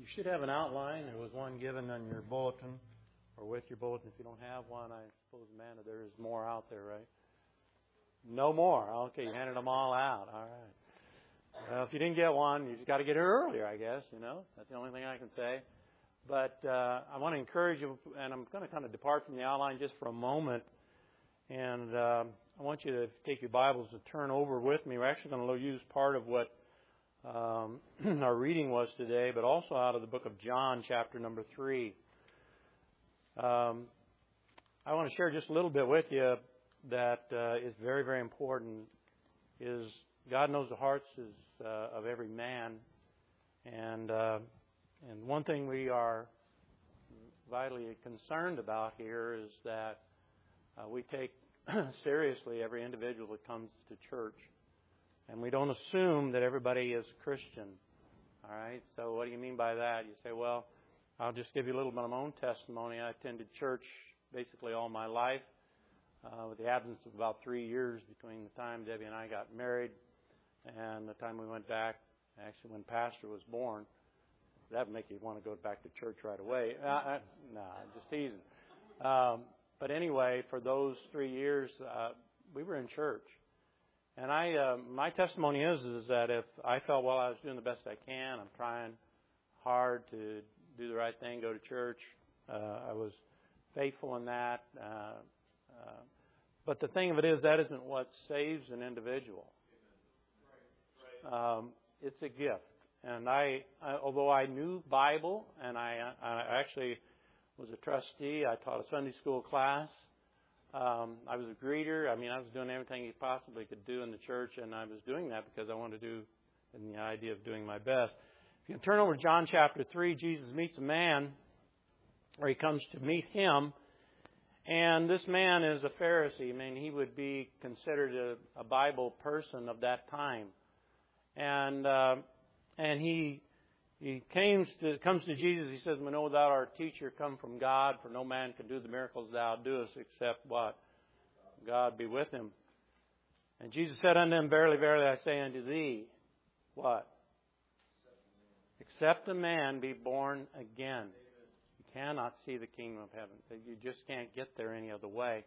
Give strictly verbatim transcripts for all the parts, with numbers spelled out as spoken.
You should have an outline. There was one given on your bulletin or with your bulletin. If you don't have one, I suppose, Amanda, there is more out there, right? No more. Okay, you handed them all out. All right. Well, if you didn't get one, you just got to get it earlier, I guess, you know. That's the only thing I can say. But uh, I want to encourage you, and I'm going to kind of depart from the outline just for a moment. And uh, I want you to take your Bibles and turn over with me. We're actually going to use part of what um, our reading was today, but also out of the book of John, chapter number three. Um, I want to share just a little bit with you that uh, is very, very important. Is God knows the hearts is, uh, of every man, and uh, and one thing we are vitally concerned about here is that uh, we take seriously every individual that comes to church, and we don't assume that everybody is Christian. All right. So what do you mean by that? You say, well, I'll just give you a little bit of my own testimony. I attended church basically all my life, uh, with the absence of about three years between the time Debbie and I got married and the time we went back, actually when Pastor was born. That would make you want to go back to church right away. Uh, uh, no, I'm just teasing. Um, but anyway, for those three years, uh, we were in church. And I, uh, my testimony is, is that if I felt, well, I was doing the best I can, I'm trying hard to do the right thing, go to church, uh, I was faithful in that. Uh, uh, but the thing of it is, that isn't what saves an individual. Um, it's a gift. And I, I, although I knew Bible, and I, I actually was a trustee, I taught a Sunday school class. Um, I was a greeter. I mean, I was doing everything you possibly could do in the church, and I was doing that because I wanted to do, in the idea of doing my best. If you can turn over to John chapter three, Jesus meets a man, or he comes to meet him, and this man is a Pharisee. I mean, he would be considered a, a Bible person of that time, and uh, and he he comes to comes to Jesus. He says, "We know thou art a teacher come from God, for no man can do the miracles thou doest except what? God be with him." And Jesus said unto him, "Verily, verily, I say unto thee, what? Except a man be born again, you cannot see the kingdom of heaven." You just can't get there any other way.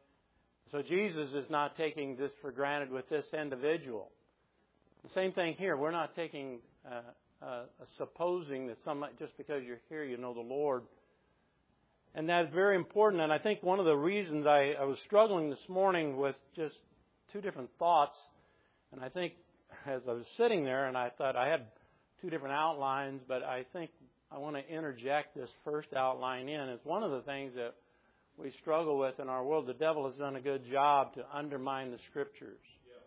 So Jesus is not taking this for granted with this individual. The same thing here. We're not taking, uh, uh, supposing that some, just because you're here, you know the Lord. And that's very important. And I think one of the reasons I, I was struggling this morning with just two different thoughts. And I think as I was sitting there, and I thought I had two different outlines, but I think I want to interject this first outline in. It's one of the things that we struggle with in our world. The devil has done a good job to undermine the Scriptures.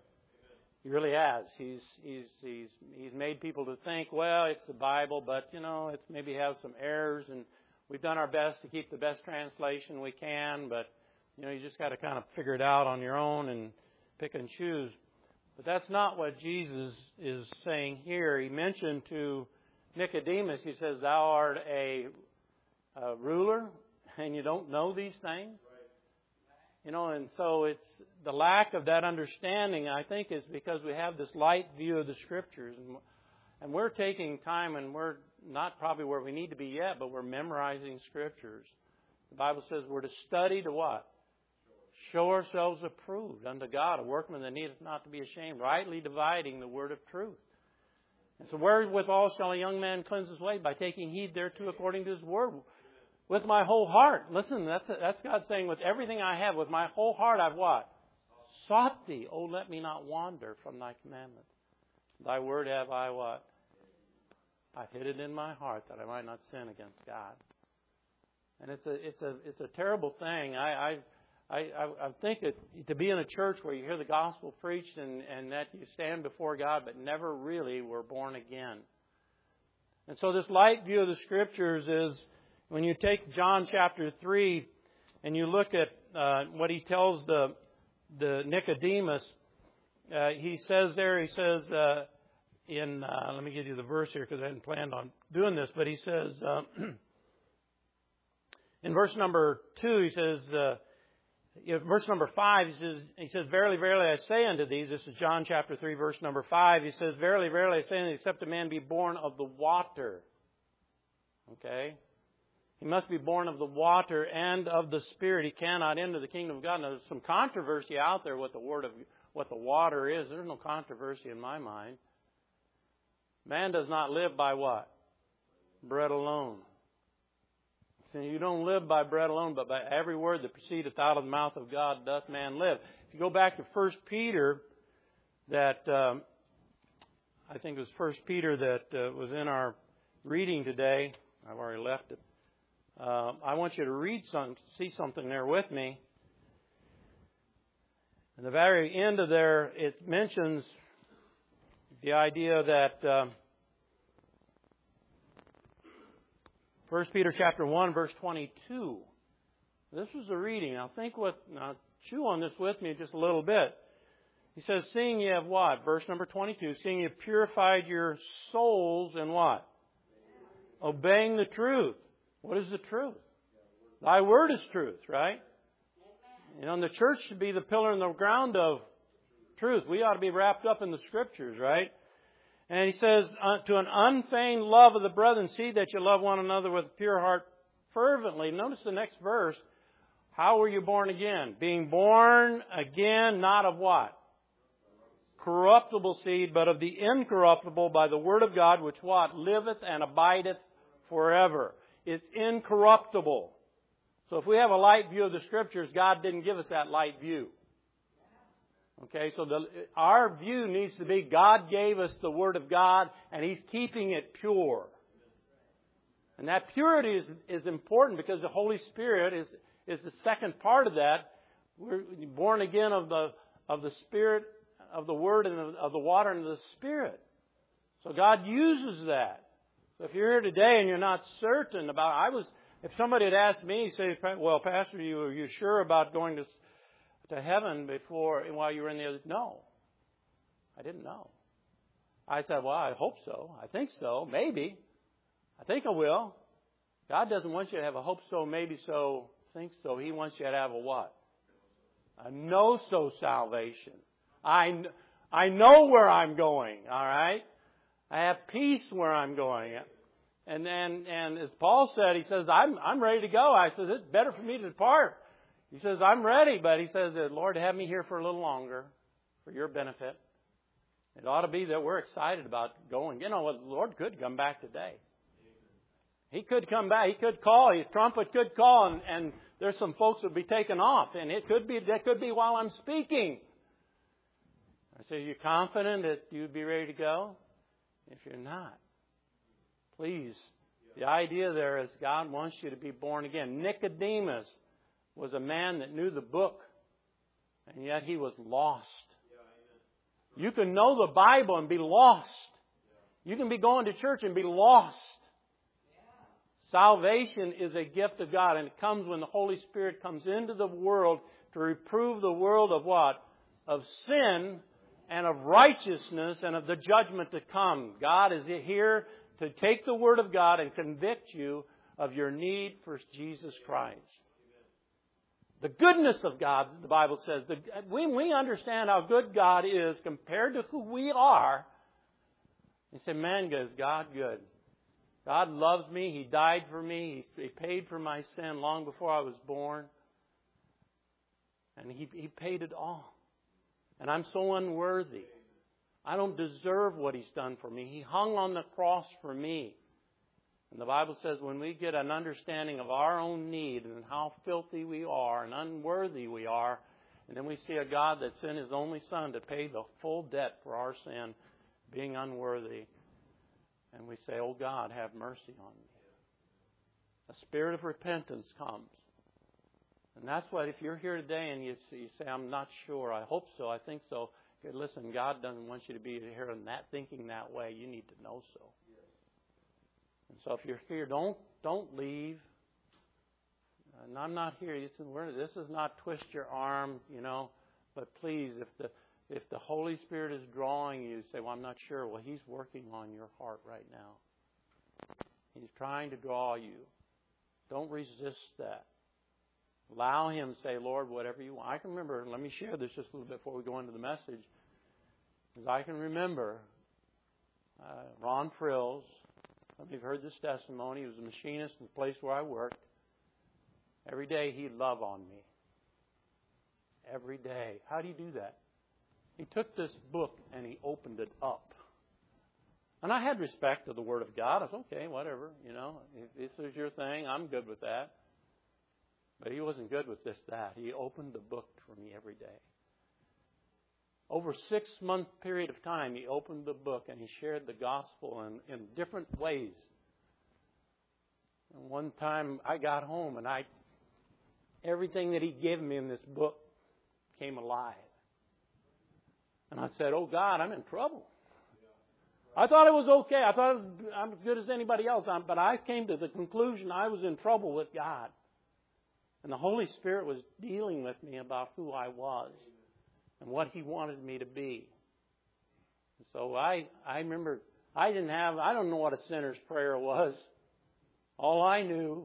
He really has. He's he's he's he's made people to think, well, it's the Bible, but you know, it's maybe has some errors, and we've done our best to keep the best translation we can, but you know, you just got to kind of figure it out on your own and pick and choose. But that's not what Jesus is saying here. He mentioned to Nicodemus, he says, "Thou art a, a ruler, and you don't know these things." You know, and so it's the lack of that understanding, I think, is because we have this light view of the Scriptures. And, and we're taking time, and we're not probably where we need to be yet, but we're memorizing Scriptures. The Bible says we're to study to what? Show ourselves approved unto God, a workman that needeth not to be ashamed, rightly dividing the word of truth. And so wherewithal shall a young man cleanse his way? By taking heed thereto according to his word. With my whole heart. Listen, that's, that's God saying, with everything I have, with my whole heart I've what? Sought thee. Oh, let me not wander from thy commandments. Thy word have I what? I've hid it in my heart that I might not sin against God. And it's a it's a it's a terrible thing. I I I, I think that to be in a church where you hear the gospel preached and, and that you stand before God but never really were born again. And so this light view of the Scriptures is, when you take John chapter three and you look at uh, what he tells the the Nicodemus, uh, he says there, he says uh, in, uh, let me give you the verse here because I hadn't planned on doing this, but he says, uh, in verse number two, he says, uh, you know, verse number five, he says, he says, "Verily, verily, I say unto thee," this is John chapter three, verse number five, he says, "Verily, verily, I say unto thee, except a man be born of the water Okay? He must be born of the water and of the Spirit. He cannot enter the kingdom of God. Now, there's some controversy out there what the word of what the water is. There's no controversy in my mind. Man does not live by what? Bread alone. So you don't live by bread alone, but by every word that proceedeth out of the mouth of God doth man live. If you go back to First Peter, that um, I think it was First Peter that uh, was in our reading today. I've already left it. Uh, I want you to read some, see something there with me. In the very end of there, it mentions the idea that uh, First Peter chapter one, verse twenty-two. This was the reading. Now think what. Now chew on this with me just a little bit. He says, "Seeing ye have what?" Verse number twenty-two. "Seeing ye have purified your souls in what? Obeying the truth." What is the truth? Thy word is truth, right? You know, and the church should be the pillar and the ground of truth. We ought to be wrapped up in the Scriptures, right? And he says, to an unfeigned love of the brethren, see that you love one another with a pure heart fervently. Notice the next verse. How were you born again? Being born again, not of what? Corruptible seed, but of the incorruptible by the word of God, which what? Liveth and abideth forever. It's incorruptible. So if we have a light view of the Scriptures, God didn't give us that light view. Okay, so the, our view needs to be God gave us the Word of God and He's keeping it pure. And that purity is, is important because the Holy Spirit is, is the second part of that. We're born again of the of the Spirit, of the Word, and of, of the water and of the Spirit. So God uses that. So if you're here today and you're not certain about, I was, if somebody had asked me, say, well, Pastor, you are you sure about going to to heaven before while you were in the other? No, I didn't know. I said, well, I hope so. I think so. Maybe. I think I will. God doesn't want you to have a hope so, maybe so, think so. He wants you to have a what? A know-so salvation. I, I know where I'm going, all right? I have peace where I'm going. And then, and as Paul said, he says, I'm, I'm ready to go. I said, it's better for me to depart. He says, I'm ready, but he says, Lord, have me here for a little longer for your benefit. It ought to be that we're excited about going. You know what? The Lord could come back today. He could come back. He could call. His trumpet could call, and, and there's some folks that would be taken off. And it could be, that could be while I'm speaking. I say, are you confident that you'd be ready to go? If you're not, please. The idea there is God wants you to be born again. Nicodemus was a man that knew the book, and yet he was lost. You can know the Bible and be lost. You can be going to church and be lost. Salvation is a gift of God, and it comes when the Holy Spirit comes into the world to reprove the world of what? Of sin and of righteousness and of the judgment to come. God is here to take the Word of God and convict you of your need for Jesus Christ. The goodness of God, the Bible says, the, when we understand how good God is compared to who we are, you say, man, is God good? God loves me. He died for me. He, he paid for my sin long before I was born. And He, he paid it all. And I'm so unworthy. I don't deserve what He's done for me. He hung on the cross for me. And the Bible says when we get an understanding of our own need and how filthy we are and unworthy we are, and then we see a God that sent His only Son to pay the full debt for our sin, being unworthy, and we say, oh God, have mercy on me. A spirit of repentance comes. And that's what, if you're here today and you, you say, I'm not sure, I hope so, I think so. Okay, listen, God doesn't want you to be here and that thinking that way. You need to know so. And so if you're here, don't don't leave. And I'm not here. This is not twist your arm, you know. But please, if the if the Holy Spirit is drawing you, say, well, I'm not sure. Well, He's working on your heart right now. He's trying to draw you. Don't resist that. Allow Him to say, Lord, whatever you want. I can remember, let me share this just a little bit before we go into the message. As I can remember, uh, Ron Frills, You've heard this testimony. He was a machinist in the place where I worked. Every day he'd love on me. Every day. How do you do that? He took this book and he opened it up. And I had respect to the Word of God. I was okay, whatever, you know. If this is your thing, I'm good with that. But he wasn't good with this, that. He opened the book for me every day. Over a six-month period of time, he opened the book and he shared the gospel in, in different ways. And one time I got home and I, everything that he gave me in this book came alive. And I said, oh God, I'm in trouble. I thought it was okay. I thought it was, I'm as good as anybody else. But I came to the conclusion I was in trouble with God. And the Holy Spirit was dealing with me about who I was and what He wanted me to be. And so I, I remember, I didn't have, I don't know what a sinner's prayer was. All I knew,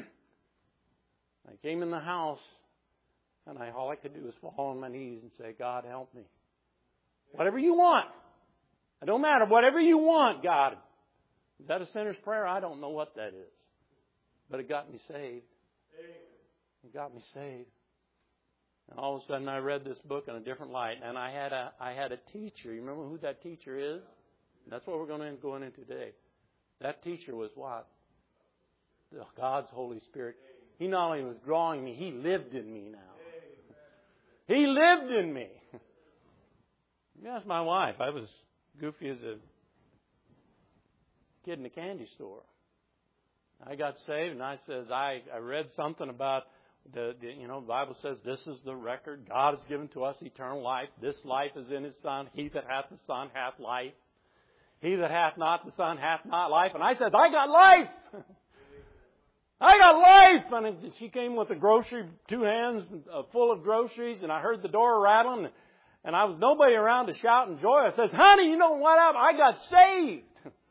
I came in the house, and I, all I could do was fall on my knees and say, God, help me. Whatever you want. It don't matter. Whatever you want, God. Is that a sinner's prayer? I don't know what that is. But it got me saved. It got me saved. And all of a sudden I read this book in a different light. And I had a I had a teacher. You remember who that teacher is? That's what we're going to go into today. That teacher was what? God's Holy Spirit. He not only was drawing me, He lived in me now. He lived in me. You ask my wife. I was goofy as a kid in a candy store. I got saved, and I said, I, I read something about the, the, you know, the Bible says this is the record. God has given to us eternal life. This life is in His Son. He that hath the Son hath life. He that hath not the Son hath not life. And I said, I got life! I got life! And she came with a grocery, two hands full of groceries, and I heard the door rattling, and I was nobody around to shout in joy. I says, honey, you know what happened? I got saved!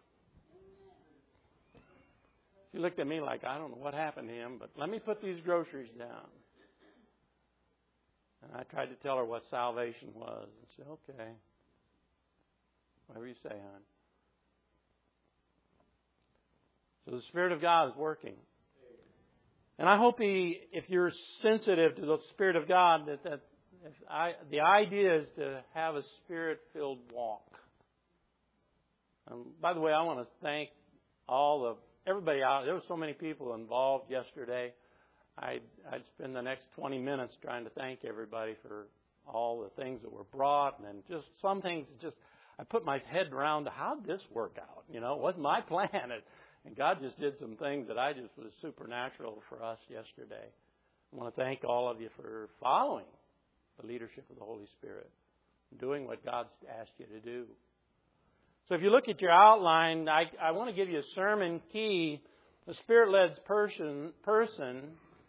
She looked at me like, I don't know what happened to him, but let me put these groceries down. And I tried to tell her what salvation was. And she said, okay. Whatever you say, hon. So the Spirit of God is working. And I hope He, if you're sensitive to the Spirit of God, that, that if I, the idea is to have a Spirit-filled walk. Um, by the way, I want to thank all the Everybody out. There were so many people involved yesterday. I'd, I'd spend the next twenty minutes trying to thank everybody for all the things that were brought, and then just some things. Just I put my head around how did this work out? You know, it wasn't my plan, and God just did some things that I just was supernatural for us yesterday. I want to thank all of you for following the leadership of the Holy Spirit, doing what God's asked you to do. So if you look at your outline, I, I want to give you a sermon key. The Spirit-led person, person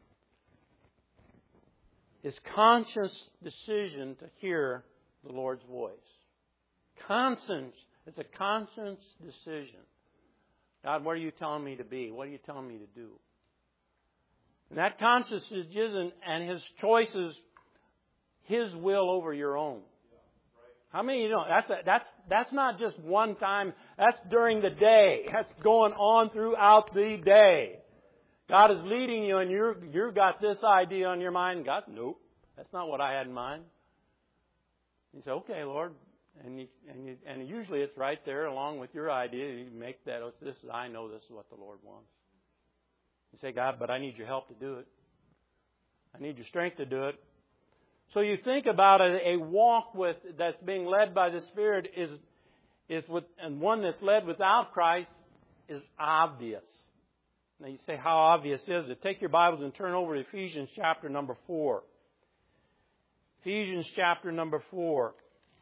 is conscious decision to hear the Lord's voice. Conscience. It's a conscious decision. God, what are you telling me to be? What are you telling me to do? And that conscious decision and His choices, His will over your own. How many of you know that's a, that's that's not just one time. That's during the day. That's going on throughout the day. God is leading you, and you you've got this idea on your mind. God, nope, that's not what I had in mind. You say, okay, Lord, and you, and you, and usually it's right there along with your idea. You make that. This is I know this is what the Lord wants. You say, God, but I need your help to do it. I need your strength to do it. So you think about a, a walk with that's being led by the Spirit is is with and one that's led without Christ is obvious. Now you say, how obvious is it? Take your Bibles and turn over to Ephesians chapter number four. Ephesians chapter number four.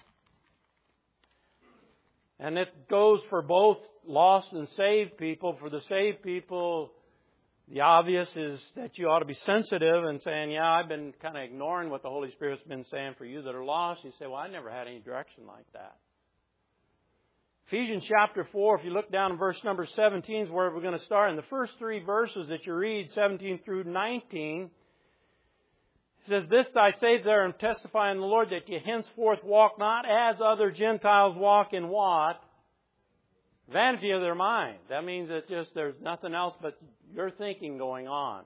And it goes for both lost and saved people. For the saved people, the obvious is that you ought to be sensitive and saying, yeah, I've been kind of ignoring what the Holy Spirit's been saying. For you that are lost, you say, well, I never had any direction like that. Ephesians chapter four, if you look down in verse number seventeen is where we're going to start. In the first three verses that you read, seventeen through nineteen, it says, this I say there and testify in the Lord that you henceforth walk not as other Gentiles walk in what? Vanity of their mind. That means that just there's nothing else but your thinking going on.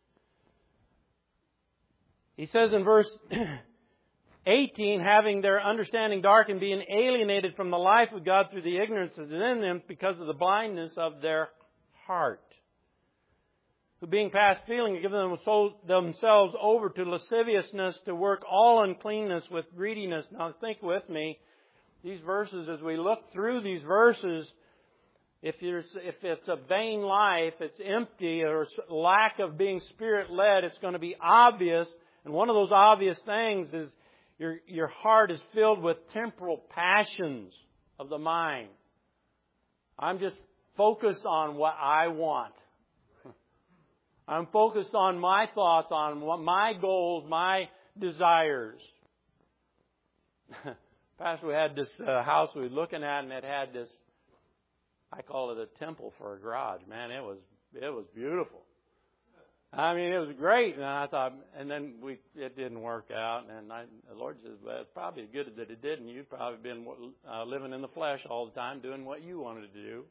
He says in verse eighteen, having their understanding darkened, being alienated from the life of God through the ignorance that is in them because of the blindness of their heart. Who being past feeling, give them themselves over to lasciviousness, to work all uncleanness with greediness. Now think with me, these verses, as we look through these verses, if, you're, if it's a vain life, it's empty, or lack of being Spirit-led, it's going to be obvious. And one of those obvious things is your, your heart is filled with temporal passions of the mind. I'm just focused on what I want. I'm focused on my thoughts, on what my goals, my desires. Pastor, we had this uh, house we were looking at, and it had this, I call it a temple for a garage. Man, it was it was beautiful. I mean, it was great, and I thought, and then we it didn't work out, and I, the Lord says, well, it's probably good that it didn't. You've probably been uh, living in the flesh all the time, doing what you wanted to do.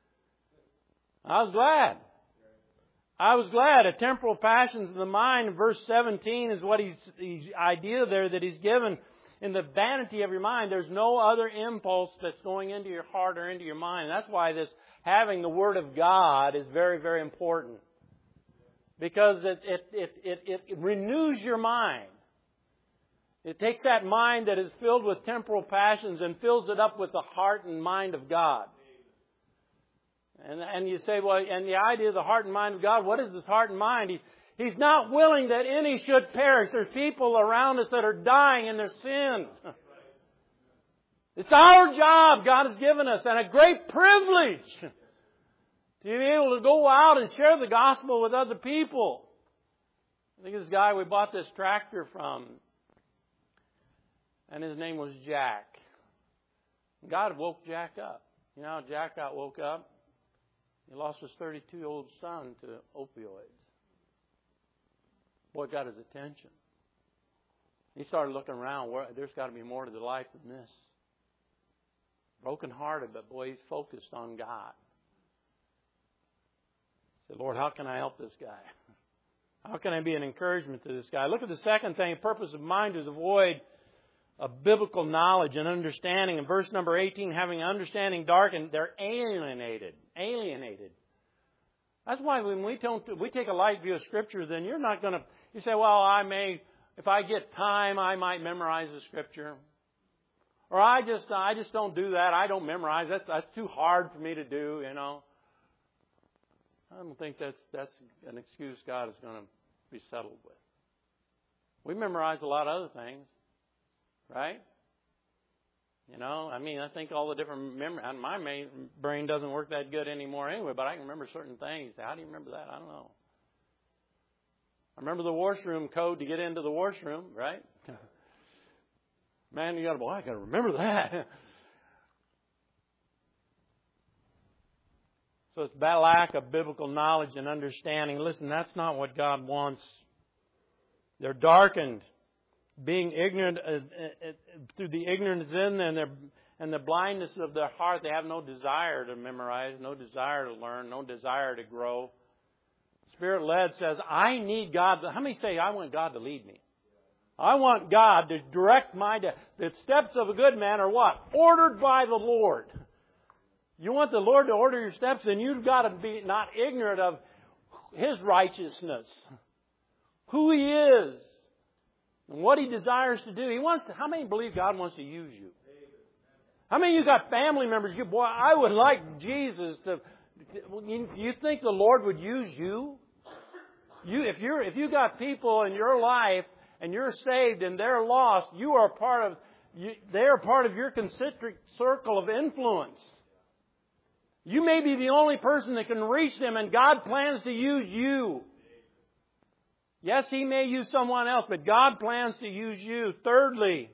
I was glad. I was glad. A temporal passions of the mind, verse seventeen, is what he's, he's idea there that he's given. In the vanity of your mind, there's no other impulse that's going into your heart or into your mind. And that's why this having the Word of God is very, very important. Because it, it, it, it, it renews your mind. It takes that mind that is filled with temporal passions and fills it up with the heart and mind of God. And, and you say, well, and the idea of the heart and mind of God, what is this heart and mind? He, he's not willing that any should perish. There's people around us that are dying in their sin. It's our job God has given us, and a great privilege to be able to go out and share the gospel with other people. I think this guy we bought this tractor from, and his name was Jack. God woke Jack up. You know how Jack got woke up? He lost his thirty-two-year-old son to opioids. Boy, it got his attention. He started looking around. Where, there's got to be more to the life than this. Broken-hearted, but boy, he's focused on God. He said, Lord, how can I help this guy? How can I be an encouragement to this guy? Look at the second thing. The purpose of mind is avoid of biblical knowledge and understanding. In verse number eighteen, having understanding darkened, they're alienated. Alienated. That's why when we don't, we take a light view of Scripture, then you're not going to, you say, well, I may, if I get time, I might memorize the Scripture. Or I just, I just don't do that. I don't memorize. That's, that's too hard for me to do, you know. I don't think that's, that's an excuse God is going to be settled with. We memorize a lot of other things. Right? You know, I mean, I think all the different memory, my brain doesn't work that good anymore anyway, but I can remember certain things. How do you remember that? I don't know. I remember the washroom code to get into the washroom, right? Man, you got to, boy, I got to remember that. So it's that lack of biblical knowledge and understanding. Listen, that's not what God wants. They're darkened. Being ignorant uh, uh, through the ignorance in them and, and the blindness of their heart, they have no desire to memorize, no desire to learn, no desire to grow. Spirit-led says, I need God. To, how many say, I want God to lead me? I want God to direct my day. The steps of a good man are what? Ordered by the Lord. You want the Lord to order your steps, then you've got to be not ignorant of His righteousness, who He is, and what He desires to do. He wants to, how many believe God wants to use you? How many of you got family members? You, boy, I would like Jesus to. You, you think the Lord would use you? You, if you're, if you got people in your life and you're saved and they're lost, you are part of. You, they are part of your concentric circle of influence. You may be the only person that can reach them, and God plans to use you. Yes, He may use someone else, but God plans to use you. Thirdly,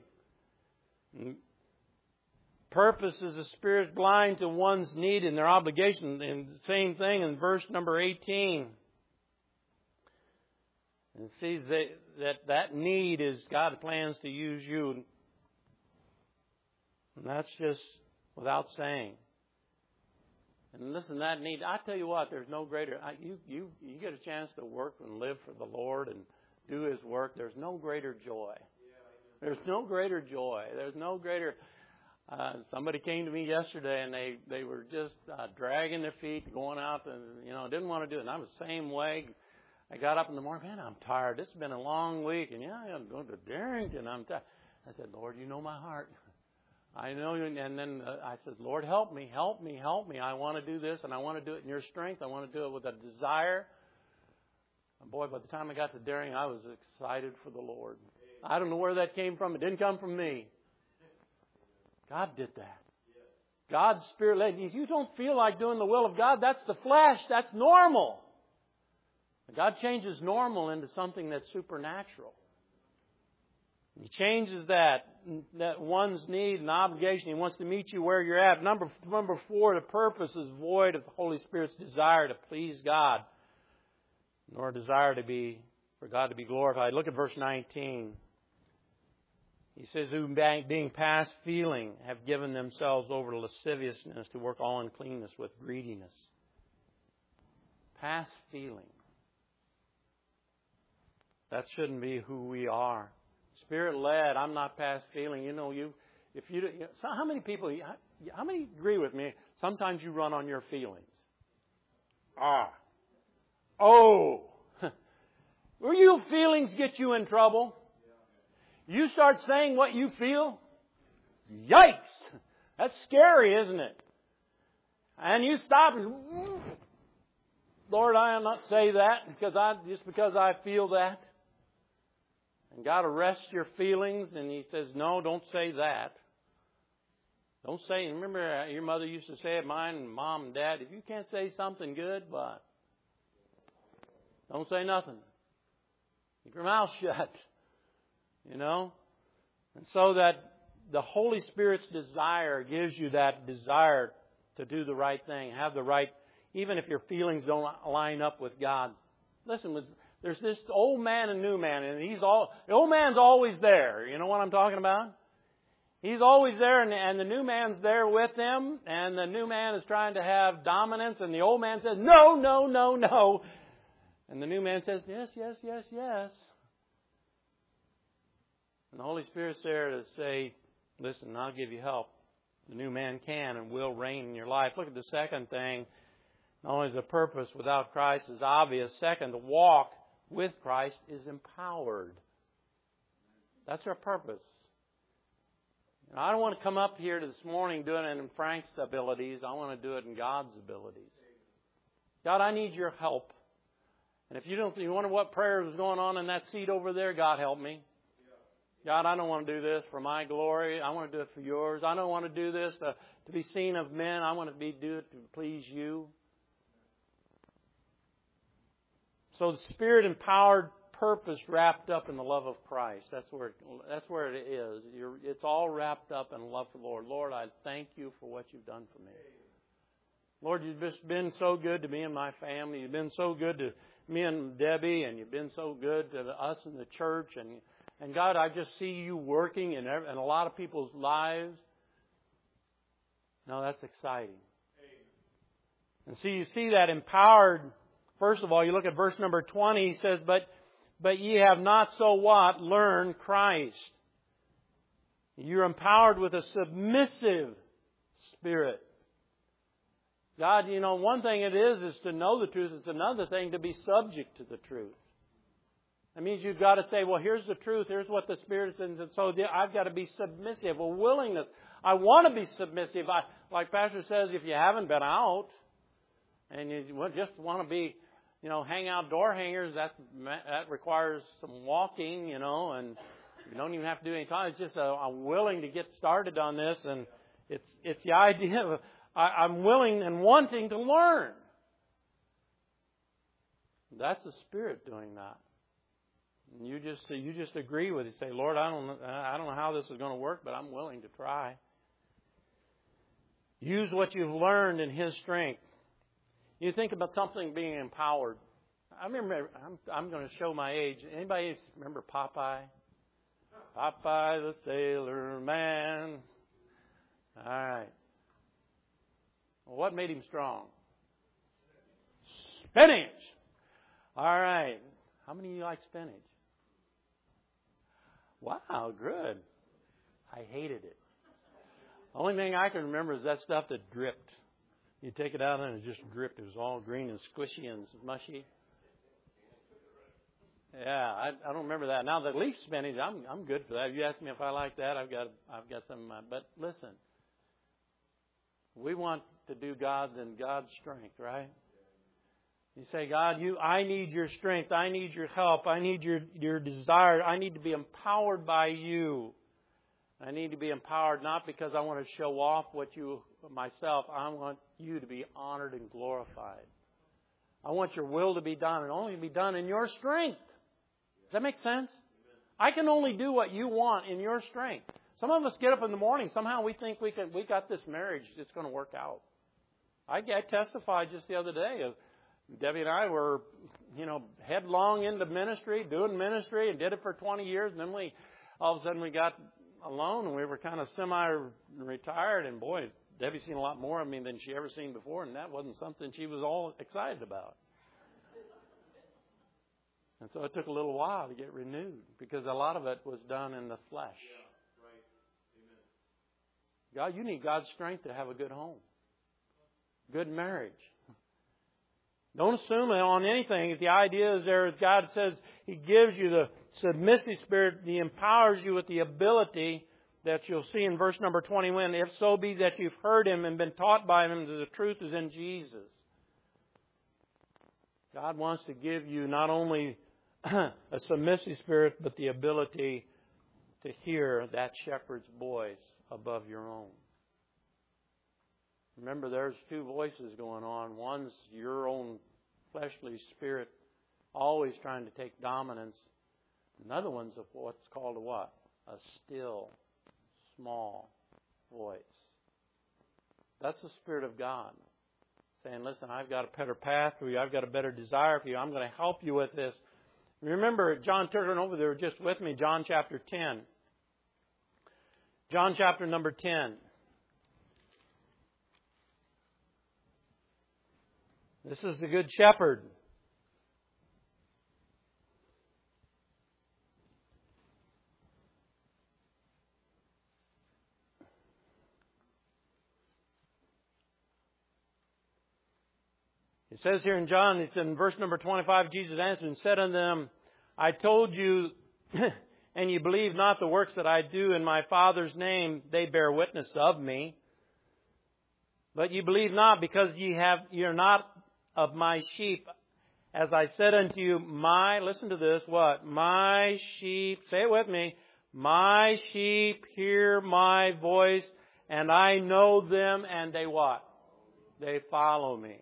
purpose is the Spirit blind to one's need and their obligation. And the same thing in verse number eighteen. And sees that, that that need is God plans to use you. And that's just without saying. And listen, that need, I tell you what, there's no greater, I, you, you, you get a chance to work and live for the Lord and do His work, there's no greater joy. There's no greater joy. There's no greater, uh, somebody came to me yesterday and they, they were just uh, dragging their feet, going out and, you know, didn't want to do it. And I was the same way. I got up in the morning, man, I'm tired. This has been a long week. And yeah, I'm going to Darrington. I'm tired. I said, Lord, you know my heart. I know you. And then uh, I said, Lord, help me, help me, help me. I want to do this and I want to do it in your strength. I want to do it with a desire. And boy, by the time I got to Darrington, I was excited for the Lord. I don't know where that came from. It didn't come from me. God did that. God's Spirit led you. If you don't feel like doing the will of God, that's the flesh. That's normal. God changes normal into something that's supernatural. He changes that, that one's need and obligation. He wants to meet you where you're at. Number, number four, the purpose is void of the Holy Spirit's desire to please God, nor desire to be, for God to be glorified. Look at verse nineteen. He says, who being past feeling have given themselves over to lasciviousness, to work all uncleanness with greediness. Past feeling. That shouldn't be who we are. Spirit led. I'm not past feeling. You know, you if you, you know, so how many people? How many agree with me? Sometimes you run on your feelings. Ah. Oh. Will your feelings get you in trouble? You start saying what you feel? Yikes! That's scary, isn't it? And you stop and, Lord, I will not say that because I just because I feel that. And God arrests your feelings and He says, no, don't say that. Don't say, remember your mother used to say it, mine and Mom and Dad, if you can't say something good, but don't say nothing. Keep your mouth shut. You know? And so that the Holy Spirit's desire gives you that desire to do the right thing, have the right, even if your feelings don't line up with God's. Listen, there's this old man and new man, and he's all, the old man's always there. You know what I'm talking about? He's always there, and, and the new man's there with him, and the new man is trying to have dominance, and the old man says, no, no, no, no. And the new man says, yes, yes, yes, yes. And the Holy Spirit's there to say, listen, I'll give you help. The new man can and will reign in your life. Look at the second thing. Not only is the purpose without Christ is obvious. Second, the walk with Christ is empowered. That's our purpose. And I don't want to come up here this morning doing it in Frank's abilities. I want to do it in God's abilities. God, I need your help. And if you don't, you wonder what prayer was going on in that seat over there, God help me. God, I don't want to do this for my glory. I want to do it for yours. I don't want to do this to, to be seen of men. I want to be do it to please you. So the Spirit-empowered purpose wrapped up in the love of Christ. That's where it, that's where it is. You're, it's all wrapped up in love for the Lord. Lord, I thank you for what you've done for me. Lord, you've just been so good to me and my family. You've been so good to me and Debbie, and you've been so good to us in the church. And And God, I just see you working in, every, in a lot of people's lives. No, that's exciting. And see, you see that empowered. First of all, you look at verse number twenty. He says, "But, but ye have not so what? Learned Christ." You're empowered with a submissive spirit. God, you know, one thing it is is to know the truth. It's another thing to be subject to the truth. That means you've got to say, well, here's the truth. Here's what the Spirit says. And so I've got to be submissive. A willingness. I want to be submissive. I, like Pastor says, if you haven't been out and you just want to be, you know, hang out door hangers, that, that requires some walking, you know, and you don't even have to do any time. It's just a, I'm willing to get started on this. And it's, it's the idea of I, I'm willing and wanting to learn. That's the Spirit doing that. And you just you just agree with it. Say, Lord, I don't I don't know how this is going to work, but I'm willing to try. Use what you've learned in His strength. You think about something being empowered. I remember. I'm I'm going to show my age. Anybody remember Popeye? Popeye the Sailor Man. All right. Well, what made him strong? Spinach. All right. How many of you like spinach? Wow, good. I hated it. The only thing I can remember is that stuff that dripped. You take it out and it just dripped. It was all green and squishy and mushy. Yeah, I, I don't remember that. Now the leaf spinach, I'm I'm good for that. If you ask me if I like that, I've got I've got some. Uh, but listen, we want to do God's in God's strength, right? You say, God, you, I need your strength. I need your help. I need your, your desire. I need to be empowered by you. I need to be empowered not because I want to show off what you, myself. I want you to be honored and glorified. I want your will to be done and only to be done in your strength. Does that make sense? I can only do what you want in your strength. Some of us get up in the morning. Somehow we think we can, we got this marriage. It's going to work out. I, I testified just the other day of Debbie and I were, you know, headlong into ministry, doing ministry, and did it for twenty years. And then we, all of a sudden, we got alone, and we were kind of semi-retired. And boy, Debbie's seen a lot more of me than she ever seen before, and that wasn't something she was all excited about. And so it took a little while to get renewed because a lot of it was done in the flesh. Yeah, right. Amen. God, you need God's strength to have a good home, good marriage. Don't assume on anything. The idea is there, God says He gives you the submissive spirit. He empowers you with the ability that you'll see in verse number twenty-one. If so be that you've heard Him and been taught by Him that the truth is in Jesus. God wants to give you not only a submissive spirit, but the ability to hear that shepherd's voice above your own. Remember, there's two voices going on. One's your own fleshly spirit always trying to take dominance. Another one's what's called a what? A still, small voice. That's the Spirit of God saying, listen, I've got a better path for you. I've got a better desire for you. I'm going to help you with this. Remember, John, turn over there just with me, John chapter ten. John chapter number ten. This is the Good Shepherd. It says here in John, it's in verse number twenty-five, Jesus answered and said unto them, I told you, and you believe not the works that I do in my Father's name, they bear witness of me. But ye believe not, because ye have ye are not of my sheep. As I said unto you, my, listen to this, what? My sheep, say it with me, my sheep hear my voice, and I know them, and they what? They follow me.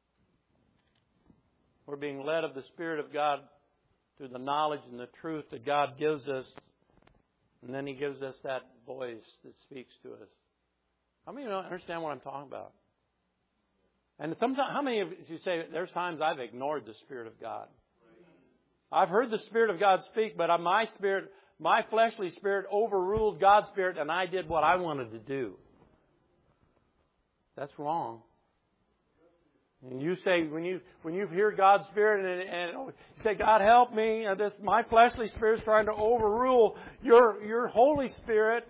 We're being led of the Spirit of God through the knowledge and the truth that God gives us, and then He gives us that voice that speaks to us. How many of you understand what I'm talking about? And sometimes, how many of you say, there's times I've ignored the Spirit of God? I've heard the Spirit of God speak, but my spirit, my fleshly spirit overruled God's Spirit, and I did what I wanted to do. That's wrong. And you say, when you when you hear God's Spirit and, and you say, God help me, and this, my fleshly spirit is trying to overrule your your Holy Spirit.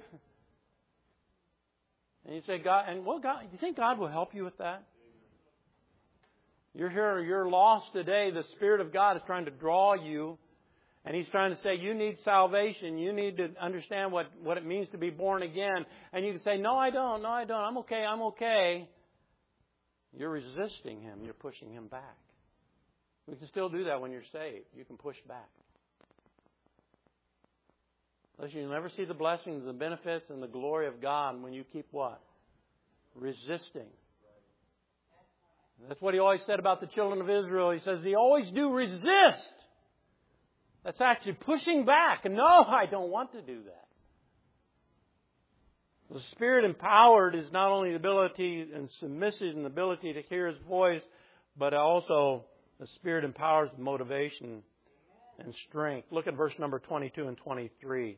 And you say, God, and well, God, do you think God will help you with that? You're here, you're lost today. The Spirit of God is trying to draw you. And He's trying to say, you need salvation. You need to understand what, what it means to be born again. And you can say, no, I don't. No, I don't. I'm okay. I'm okay. You're resisting Him. You're pushing Him back. We can still do that when you're saved. You can push back. Listen, you'll never see the blessings, the benefits, and the glory of God when you keep what? Resisting. That's what He always said about the children of Israel. He says, they always do resist. That's actually pushing back. No, I don't want to do that. The Spirit empowered is not only the ability and submissive and the ability to hear His voice, but also the Spirit empowers motivation and strength. Look at verse number twenty-two and twenty-three.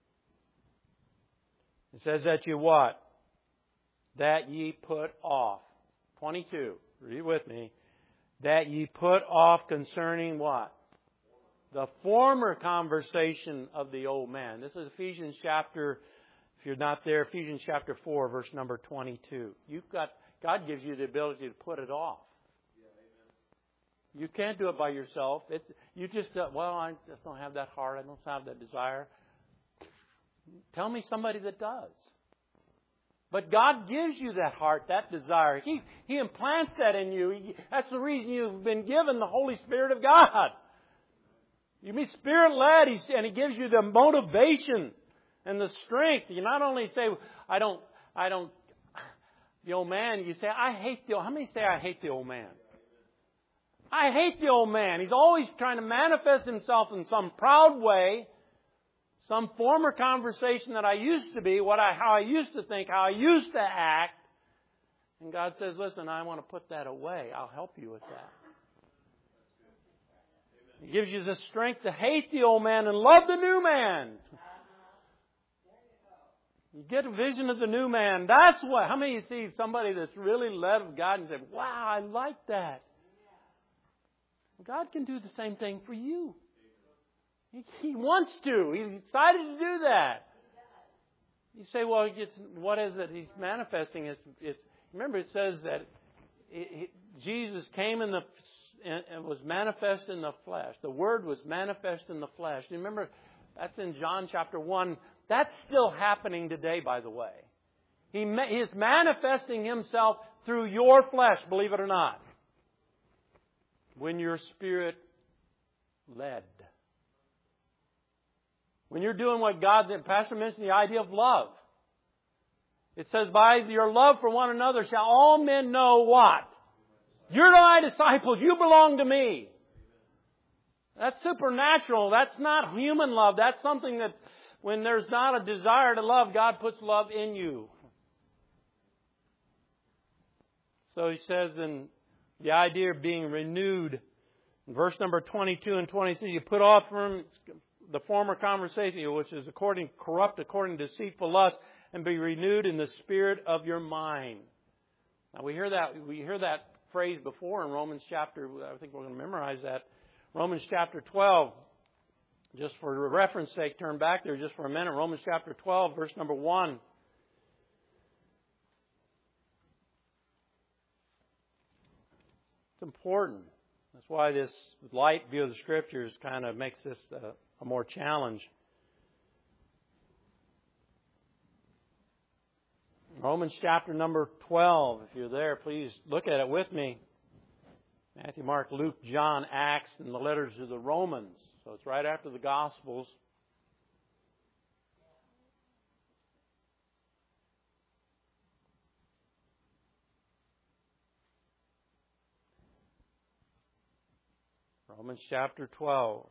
It says that you what? That ye put off. twenty-two. Read with me. That ye put off concerning what? The former conversation of the old man. This is Ephesians chapter, if you're not there, Ephesians chapter four, verse number twenty-two. You've got, God gives you the ability to put it off. You can't do it by yourself. It's, you just, uh, well, I just don't have that heart. I don't have that desire. Tell me somebody that does. But God gives you that heart, that desire. He, He implants that in you. He, that's the reason you've been given the Holy Spirit of God. You be Spirit-led, and He gives you the motivation and the strength. You not only say, I don't, I don't, the old man, you say, I hate the old, how many say I hate the old man? I hate the old man. He's always trying to manifest himself in some proud way, some former conversation that I used to be, what I, how I used to think, how I used to act. And God says, listen, I want to put that away. I'll help you with that. He gives you the strength to hate the old man and love the new man. You get a vision of the new man. That's what, how many of you see somebody that's really led of God and say, wow, I like that. God can do the same thing for you. He, he wants to. He's excited to do that. You say, well, it's, what is it He's manifesting? It's, it's, remember, it says that it, it, Jesus came in the and was manifest in the flesh. The Word was manifest in the flesh. You remember, that's in John chapter one. That's still happening today, by the way. He, he is manifesting Himself through your flesh, believe it or not. When you're Spirit-led. When you're doing what God, Pastor mentioned the idea of love. It says, by your love for one another shall all men know what? You're my disciples. You belong to me. That's supernatural. That's not human love. That's something that when there's not a desire to love, God puts love in you. So He says in the idea of being renewed. In verse number twenty-two and twenty-three, you put off from the former conversation, which is according corrupt, according to deceitful lust, and be renewed in the spirit of your mind. Now we hear that we hear that phrase before in Romans chapter. I think we're going to memorize that. Romans chapter twelve. Just for reference sake, turn back there just for a minute. Romans chapter twelve, verse number one. It's important. That's why this light view of the Scriptures kind of makes this a, a more challenge. Romans chapter number twelve. If you're there, please look at it with me. Matthew, Mark, Luke, John, Acts, and the letters of the Romans. So it's right after the Gospels. Romans chapter twelve.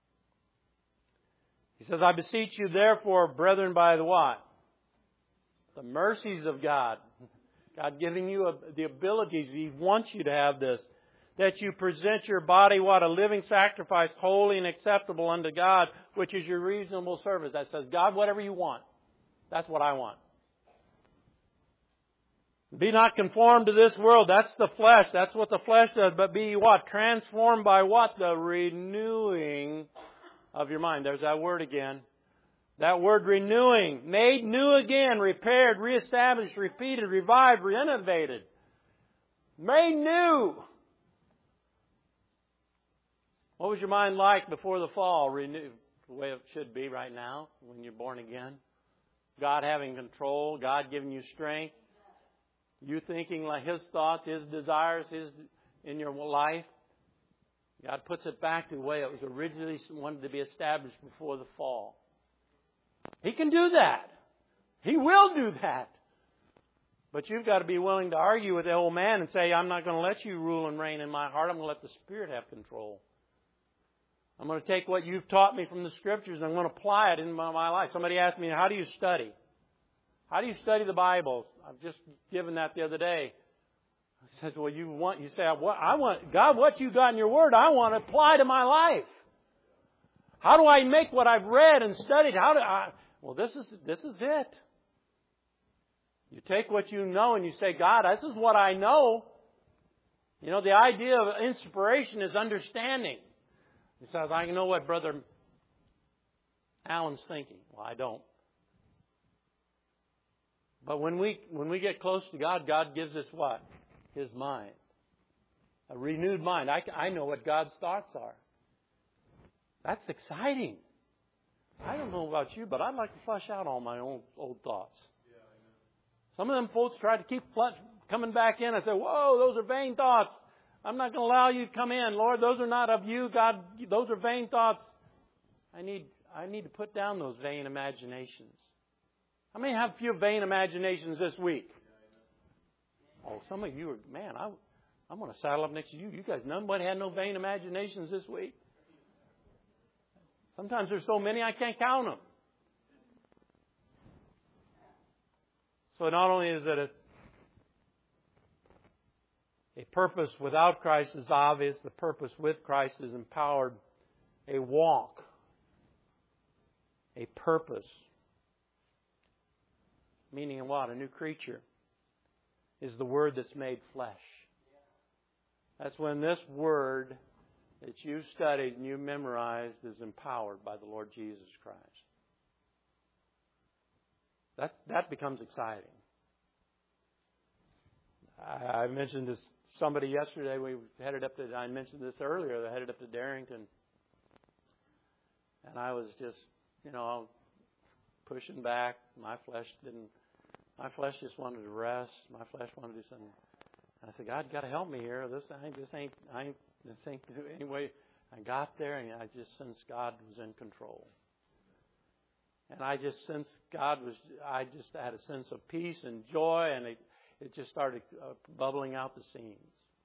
He says, I beseech you therefore, brethren, by the what? The mercies of God. God giving you a, the abilities. He wants you to have this. That you present your body, what? A living sacrifice, holy and acceptable unto God, which is your reasonable service. That says, God, whatever you want. That's what I want. Be not conformed to this world. That's the flesh. That's what the flesh does. But be what? Transformed by what? The renewing of your mind. There's that word again. That word renewing. Made new again. Repaired, reestablished, repeated, revived, renovated. Made new. What was your mind like before the fall? Renewed. The way it should be right now when you're born again. God having control. God giving you strength. You thinking like His thoughts, His desires, His in your life. God puts it back to the way it was originally wanted to be established before the fall. He can do that. He will do that. But you've got to be willing to argue with the old man and say, I'm not going to let you rule and reign in my heart. I'm going to let the Spirit have control. I'm going to take what you've taught me from the Scriptures and I'm going to apply it in my, my life. Somebody asked me, how do you study? How do you study the Bible? I've just given that the other day. I said, well, you want, you say, what I want, God, what you got in your Word, I want to apply to my life. How do I make what I've read and studied? How do I, well, this is, this is it. You take what you know and you say, God, this is what I know. You know, the idea of inspiration is understanding. He says, I know what Brother Alan's thinking. Well, I don't. But when we when we get close to God, God gives us what? His mind. A renewed mind. I, I know what God's thoughts are. That's exciting. I don't know about you, but I'd like to flush out all my own old thoughts. Some of them folks try to keep flush, coming back in. I say, whoa, those are vain thoughts. I'm not going to allow you to come in. Lord, those are not of you. God, those are vain thoughts. I need I need to put down those vain imaginations. How many have a few vain imaginations this week? Oh, some of you are, man, I, I'm going to saddle up next to you. You guys, nobody had no vain imaginations this week? Sometimes there's so many I can't count them. So not only is it a, a purpose without Christ is obvious, the purpose with Christ is empowered. A walk, a purpose, meaning what? A new creature is the Word that's made flesh. That's when this Word that you studied and you memorized is empowered by the Lord Jesus Christ. That that becomes exciting. I, I mentioned this somebody yesterday. We headed up to. I mentioned this earlier. I headed up to Darrington, and I was just, you know, pushing back. My flesh didn't. My flesh just wanted to rest. My flesh wanted to do something. I said, God, you got to help me here. This ain't. This ain't. I ain't. This ain't. Anyway, I got there, and I just sensed God was in control. And I just sensed God was, I just had a sense of peace and joy, and it, it just started uh, bubbling out the seams.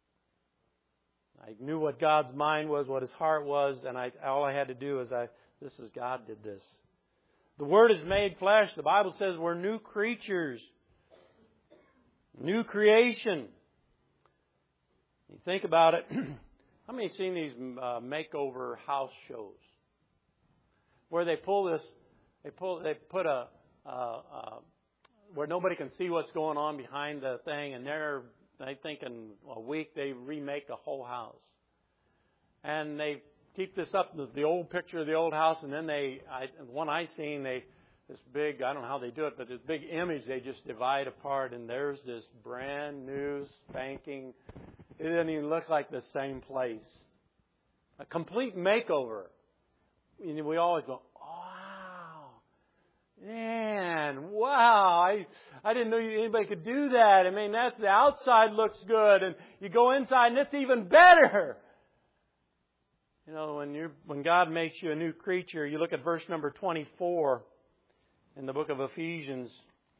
I knew what God's mind was, what His heart was, and I, all I had to do is, I, this is God did this. The Word is made flesh. The Bible says we're new creatures. New creation. You think about it. How many have seen these uh, makeover house shows? Where they pull this They pull. They put a uh, uh, where nobody can see what's going on behind the thing, and they're they think in a week they remake a whole house, and they keep this up the old picture of the old house, and then they I, one I seen they this big I don't know how they do it, but this big image they just divide apart, and there's this brand new spanking. It doesn't even look like the same place. A complete makeover. And we always go, man, wow, I I didn't know anybody could do that. I mean, that's the outside looks good, and you go inside and it's even better. You know, when you when God makes you a new creature, you look at verse number twenty-four in the book of Ephesians,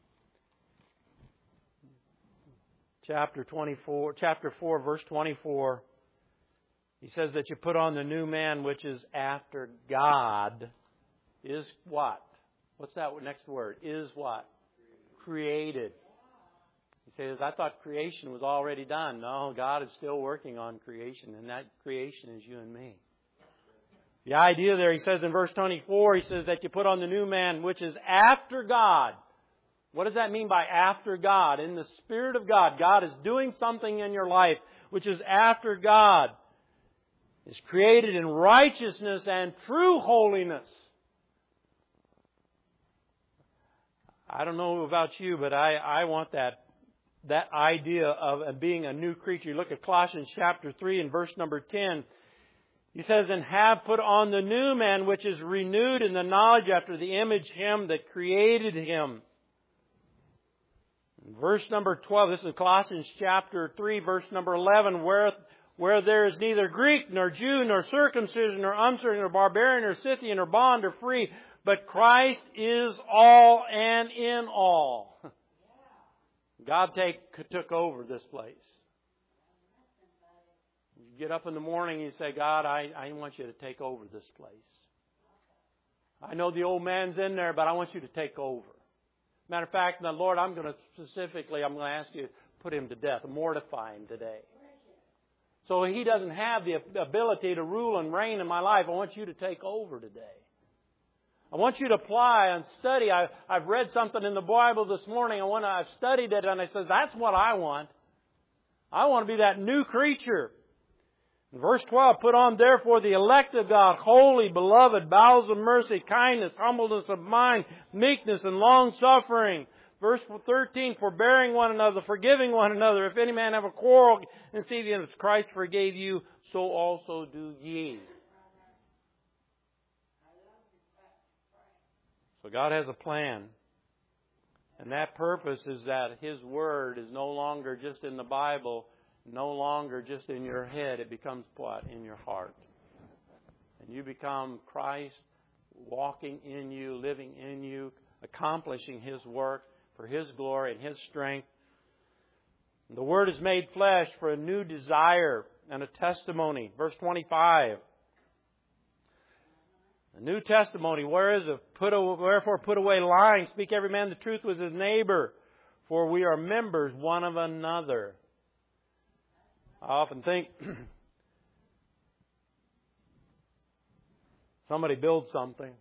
chapter twenty-four, chapter four, verse twenty-four. He says that you put on the new man, which is after God, is what? What's that next word? Is what? Created. He says, I thought creation was already done. No, God is still working on creation, and that creation is you and me. The idea there, he says in verse twenty-four, he says that you put on the new man, which is after God. What does that mean by after God? In the Spirit of God, God is doing something in your life which is after God. Is created in righteousness and true holiness. I don't know about you, but I, I want that that idea of being a new creature. You look at Colossians chapter three and verse number ten. He says, and have put on the new man, which is renewed in the knowledge after the image of Him that created him. Verse number twelve, this is Colossians chapter three, verse number eleven, where, where there is neither Greek nor Jew nor circumcision nor uncircumcision nor barbarian nor Scythian or bond or free, but Christ is all and in all. God take, took over this place. You get up in the morning and you say, God, I, I want you to take over this place. I know the old man's in there, but I want you to take over. Matter of fact, now, Lord, I'm going to specifically, I'm going to ask you to put him to death, mortify him today. So he doesn't have the ability to rule and reign in my life. I want you to take over today. I want you to apply and study. I, I've read something in the Bible this morning. I want to, I've studied it, and I said, that's what I want. I want to be that new creature. In verse twelve, put on therefore the elect of God, holy, beloved, bowels of mercy, kindness, humbleness of mind, meekness, and long-suffering. Verse thirteen, forbearing one another, forgiving one another. If any man have a quarrel, and see that as Christ forgave you, so also do ye. So God has a plan. And that purpose is that His Word is no longer just in the Bible, no longer just in your head. It becomes what? In your heart. And you become Christ walking in you, living in you, accomplishing His work for His glory and His strength. The Word is made flesh for a new desire and a testimony. Verse twenty-five. The new testimony, where is it? Put away, wherefore put away lying. Speak every man the truth with his neighbor. For we are members one of another. I often think somebody builds something.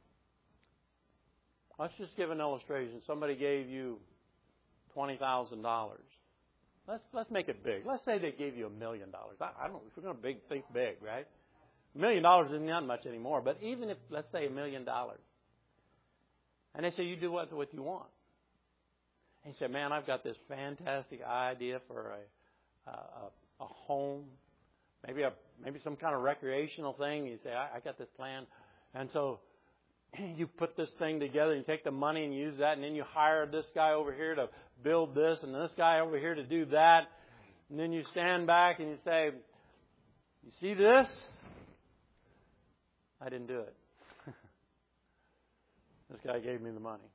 Let's just give an illustration. Somebody gave you twenty thousand dollars. Let's let's make it big. Let's say they gave you a million dollars. I, I don't. If we're going to big, think big, right? A million dollars isn't not much anymore. But even if, let's say, a million dollars, and they say you do what what you want. And you say, man, I've got this fantastic idea for a a, a home, maybe a maybe some kind of recreational thing. You say, I, I got this plan, and so you put this thing together and you take the money and use that, and then you hire this guy over here to build this and this guy over here to do that. And then you stand back and you say, you see this? I didn't do it. This guy gave me the money.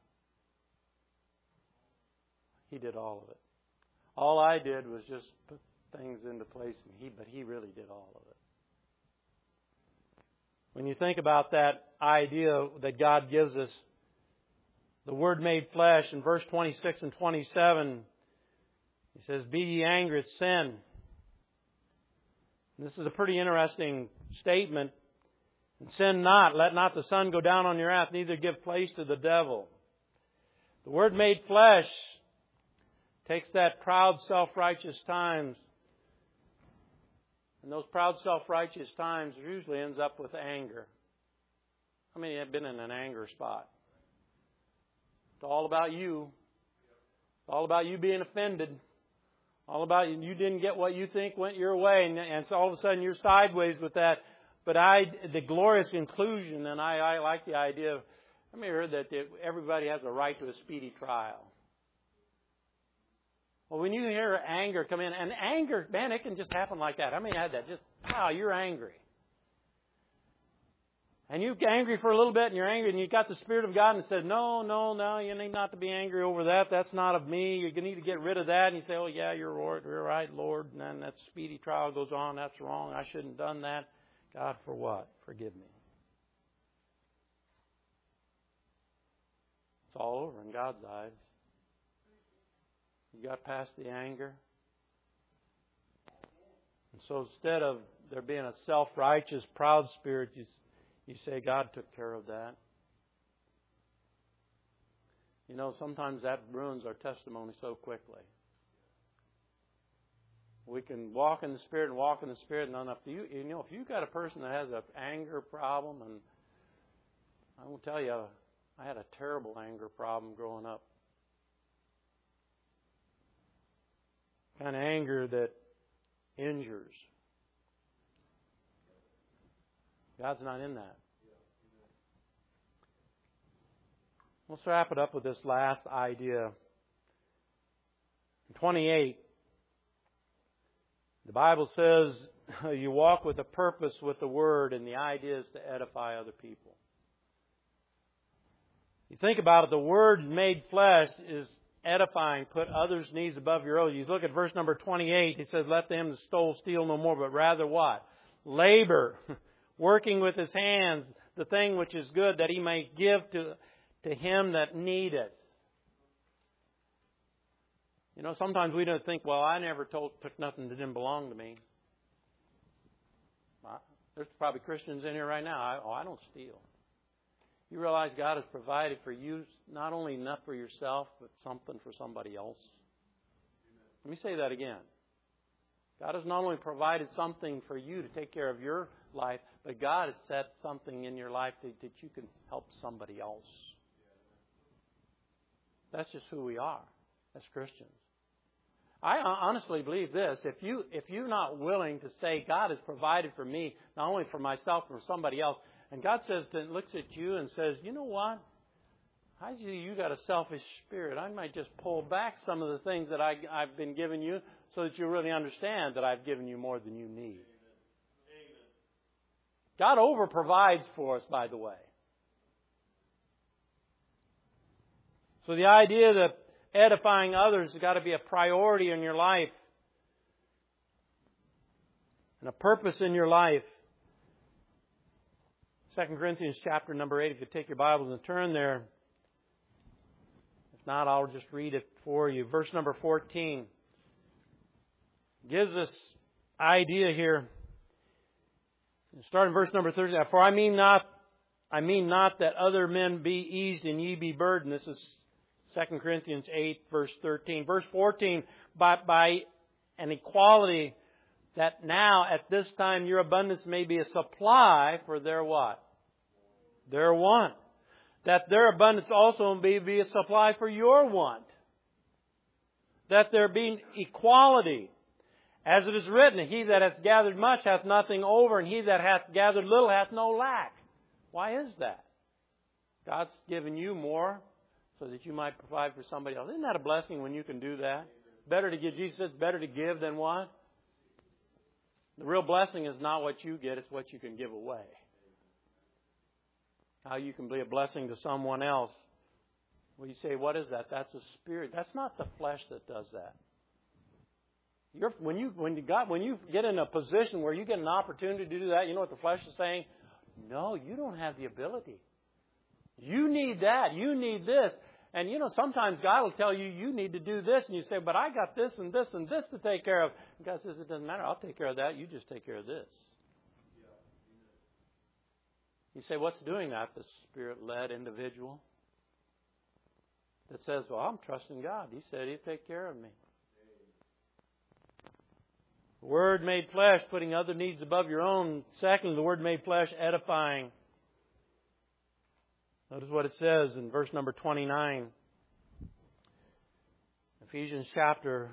He did all of it. All I did was just put things into place, and he, but he really did all of it. When you think about that idea that God gives us, the Word made flesh, in verse twenty-six and twenty-seven, He says, be ye angry at sin. And this is a pretty interesting statement. And sin not, let not the sun go down on your wrath, neither give place to the devil. The Word made flesh takes that proud, self-righteous times. And those proud, self-righteous times usually ends up with anger. How many have been in an anger spot? It's all about you. It's all about you being offended. All about you didn't get what you think went your way. And, and so all of a sudden you're sideways with that. But I, the glorious inclusion, and I, I like the idea of, I mean, I heard that everybody has a right to a speedy trial. Well, when you hear anger come in, and anger, man, it can just happen like that. I mean, I had that. Just, wow, you're angry. And you're angry for a little bit, and you're angry, and you got the Spirit of God and said, no, no, no, you need not to be angry over that. That's not of me. You need to get rid of that. And you say, oh, yeah, you're right, you're right, Lord. And then that speedy trial goes on. That's wrong. I shouldn't have done that. God, for what? Forgive me. It's all over in God's eyes. You got past the anger. And so instead of there being a self-righteous, proud spirit, you, you say, God took care of that. You know, sometimes that ruins our testimony so quickly. We can walk in the Spirit and walk in the Spirit, and enough. You, you know, if you've got a person that has an anger problem, and I will tell you, I had a terrible anger problem growing up. Kind of anger that injures. God's not in that. Let's wrap it up with this last idea. In twenty-eight, the Bible says you walk with a purpose with the Word, and the idea is to edify other people. You think about it, the Word made flesh is edifying, put others' needs above your own. You look at verse number twenty-eight, he says, let them that stole steal no more, but rather what? Labor, working with his hands, the thing which is good, that he may give to, to him that needeth. You know, sometimes we don't think, well, I never told, took nothing that didn't belong to me. There's probably Christians in here right now. I, oh, I don't steal. You realize God has provided for you not only enough for yourself, but something for somebody else. Let me say that again. God has not only provided something for you to take care of your life, but God has set something in your life that, that you can help somebody else. That's just who we are as Christians. I honestly believe this. If you, if you're not willing to say, God has provided for me, not only for myself, but for somebody else, and God says, then looks at you and says, you know what? I see you got a selfish spirit. I might just pull back some of the things that I, I've been giving you so that you really understand that I've given you more than you need. God over provides for us, by the way. So the idea that edifying others has got to be a priority in your life and a purpose in your life. Second Corinthians chapter number eight, if you take your Bibles and turn there. If not, I'll just read it for you. Verse number fourteen gives us idea here. Start in verse number thirteen. For I mean not, I mean not that other men be eased and ye be burdened. This is Second Corinthians eight, verse thirteen. Verse fourteen, by, by an equality that now at this time your abundance may be a supply for their what? Their want. That their abundance also may be a supply for your want. That there be equality. As it is written, he that hath gathered much hath nothing over, and he that hath gathered little hath no lack. Why is that? God's given you more so that you might provide for somebody else. Isn't that a blessing when you can do that? Better to give, Jesus said, it's better to give than what? The real blessing is not what you get, it's what you can give away. How you can be a blessing to someone else. Well, you say, what is that? That's a spirit. That's not the flesh that does that. You're, when you when you got when you get in a position where you get an opportunity to do that, you know what the flesh is saying? No, you don't have the ability. You need that. You need this. And, you know, sometimes God will tell you, you need to do this. And you say, but I got this and this and this to take care of. And God says, it doesn't matter. I'll take care of that. You just take care of this. You say, what's doing that? The Spirit-led individual that says, well, I'm trusting God. He said He'd take care of me. The Word made flesh, putting other needs above your own. Secondly, the Word made flesh, edifying. Notice what it says in verse number twenty-nine. Ephesians chapter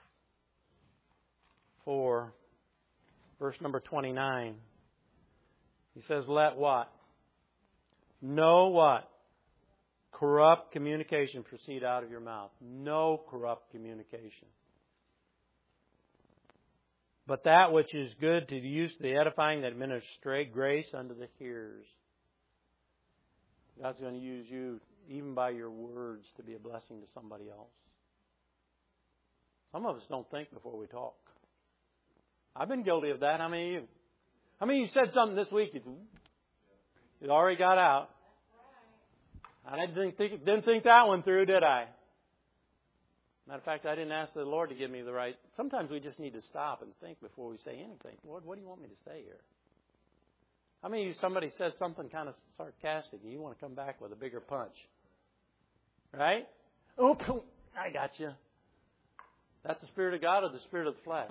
four, verse number twenty-nine. He says, let what? No what? Corrupt communication proceed out of your mouth. No corrupt communication. But that which is good to the use of the edifying, that administrate grace unto the hearers. God's going to use you, even by your words, to be a blessing to somebody else. Some of us don't think before we talk. I've been guilty of that. How many of you? How many of you said something this week? It already got out. I didn't think, didn't think that one through, did I? Matter of fact, I didn't ask the Lord to give me the right. Sometimes we just need to stop and think before we say anything. Lord, what do you want me to say here? How many of you, somebody says something kind of sarcastic and you want to come back with a bigger punch? Right? Oh, I got you. That's the Spirit of God or the Spirit of the flesh?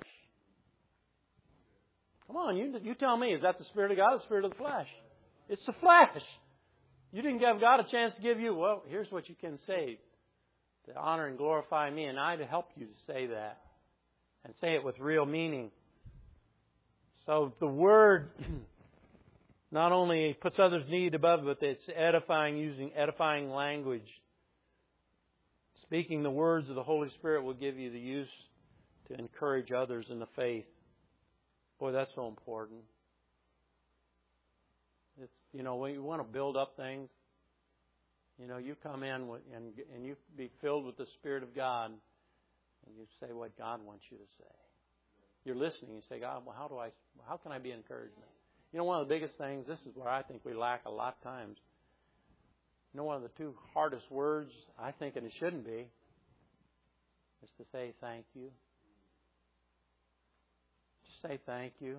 Come on, you, you tell me. Is that the Spirit of God or the Spirit of the flesh? It's the flesh. You didn't give God a chance to give you, well, here's what you can say to honor and glorify me, and I to help you to say that and say it with real meaning. So the Word not only puts others' need above, but it's edifying, using edifying language. Speaking the words of the Holy Spirit will give you the use to encourage others in the faith. Boy, that's so important. It's, you know, when you want to build up things, you know, you come in with, and and you be filled with the Spirit of God, and you say what God wants you to say. You're listening. You say, God, well, how do I? How can I be encouragement? You know, one of the biggest things. This is where I think we lack a lot of times. You know, one of the two hardest words, I think, and it shouldn't be, is to say thank you. Just say thank you.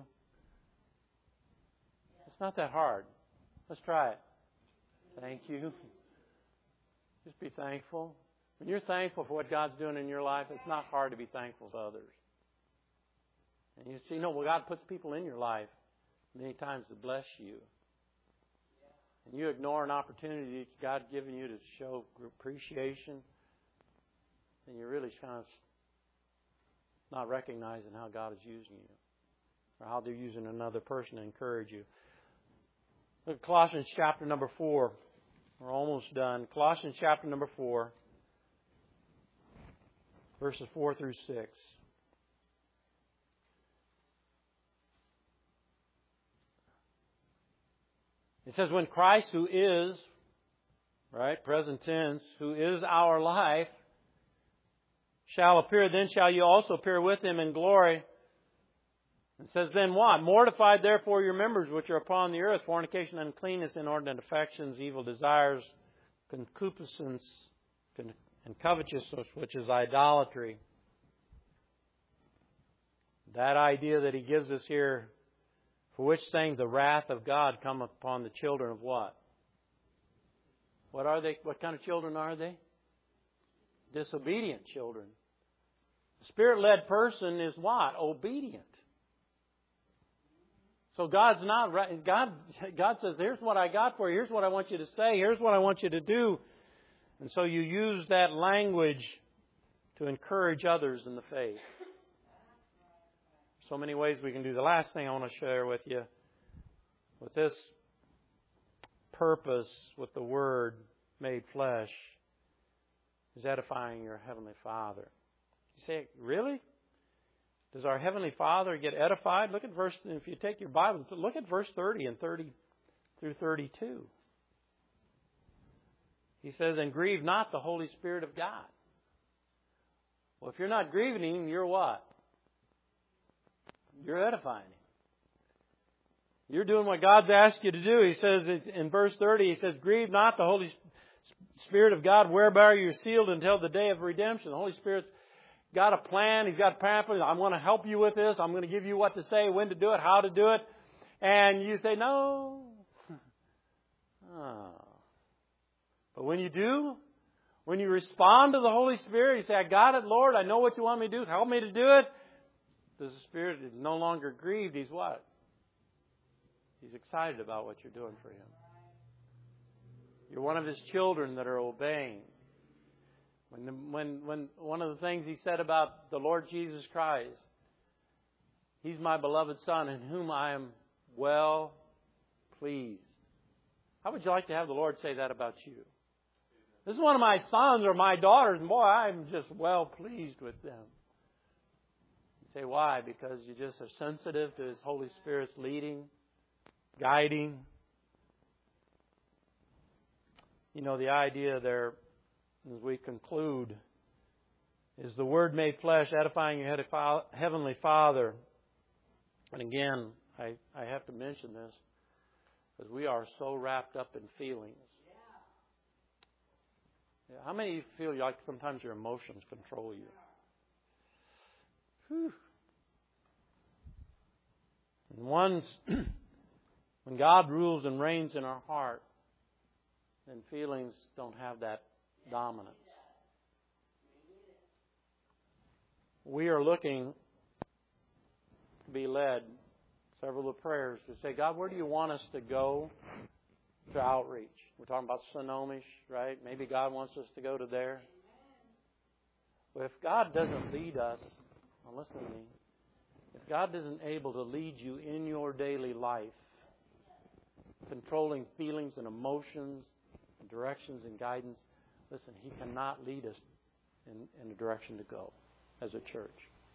It's not that hard. Let's try it. Thank you. Just be thankful. When you're thankful for what God's doing in your life, it's not hard to be thankful to others. And you see, no, well, God puts people in your life many times to bless you. And you ignore an opportunity that God's given you to show appreciation, and you're really kind of not recognizing how God is using you, or how they're using another person to encourage you. Look at Colossians chapter number four. We're almost done. Colossians chapter number four, verses four through six. It says, when Christ, who is, right, present tense, who is our life, shall appear, then shall you also appear with Him in glory. It says, then what? Mortify therefore your members which are upon the earth, fornication, uncleanness, inordinate affections, evil desires, concupiscence, and covetousness, which is idolatry. That idea that He gives us here, for which saying the wrath of God cometh upon the children of what? What are they? What kind of children are they? Disobedient children. A Spirit-led person is what? Obedient. So God's not right. God, God says, here's what I got for you. Here's what I want you to say. Here's what I want you to do. And so you use that language to encourage others in the faith. So many ways we can do. The last thing I want to share with you, with this purpose, with the Word made flesh, is edifying your Heavenly Father. You say, really? Does our Heavenly Father get edified? Look at verse, if you take your Bible, look at verse thirty and thirty through thirty-two. He says, and grieve not the Holy Spirit of God. Well, if you're not grieving Him, you're what? You're edifying Him. You're doing what God's asked you to do. He says in verse thirty, He says, grieve not the Holy Spirit of God, whereby you're sealed until the day of redemption. The Holy Spirit's got a plan. He's got a pamphlet. I'm going to help you with this. I'm going to give you what to say, when to do it, how to do it. And you say, no. Oh. But when you do, when you respond to the Holy Spirit, you say, I got it, Lord. I know what you want me to do. Help me to do it. The Spirit is no longer grieved. He's what? He's excited about what you're doing for Him. You're one of His children that are obeying. When, the, when, when one of the things He said about the Lord Jesus Christ, He's my beloved Son in whom I am well pleased. How would you like to have the Lord say that about you? This is one of my sons or my daughters, and boy, I'm just well pleased with them. You say, why? Because you just are sensitive to His Holy Spirit's leading, guiding. You know, the idea there, as we conclude, is the Word made flesh, edifying your Heavenly Father. And again, I, I have to mention this, because we are so wrapped up in feelings. Yeah, how many of you feel like sometimes your emotions control you? Whew. And once, when God rules and reigns in our heart, then feelings don't have that dominance. We are looking to be led, several of the prayers, to say, God, where do you want us to go to outreach? We're talking about Sonomish, right? Maybe God wants us to go to there. Well, if God doesn't lead us, now listen to me, if God isn't able to lead you in your daily life, controlling feelings and emotions and directions and guidance, listen, He cannot lead us in, in a direction to go as a church.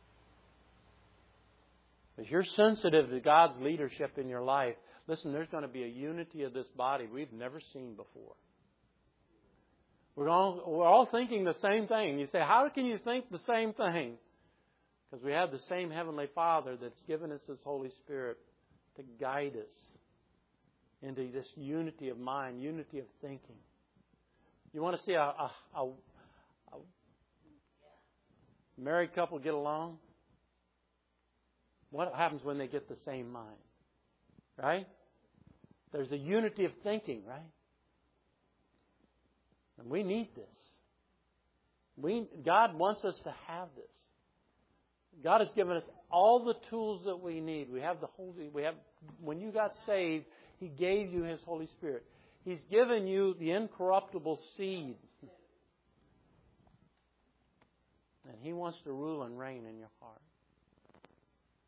If you're sensitive to God's leadership in your life, listen, there's going to be a unity of this body we've never seen before. We're all, we're all thinking the same thing. You say, how can you think the same thing? Because we have the same Heavenly Father that's given us His Holy Spirit to guide us into this unity of mind, unity of thinking. You want to see a, a, a, a married couple get along? What happens when they get the same mind? Right? There's a unity of thinking, right? And we need this. We, God wants us to have this. God has given us all the tools that we need. We have the Holy. We have when you got saved, He gave you His Holy Spirit. He's given you the incorruptible seed, and He wants to rule and reign in your heart.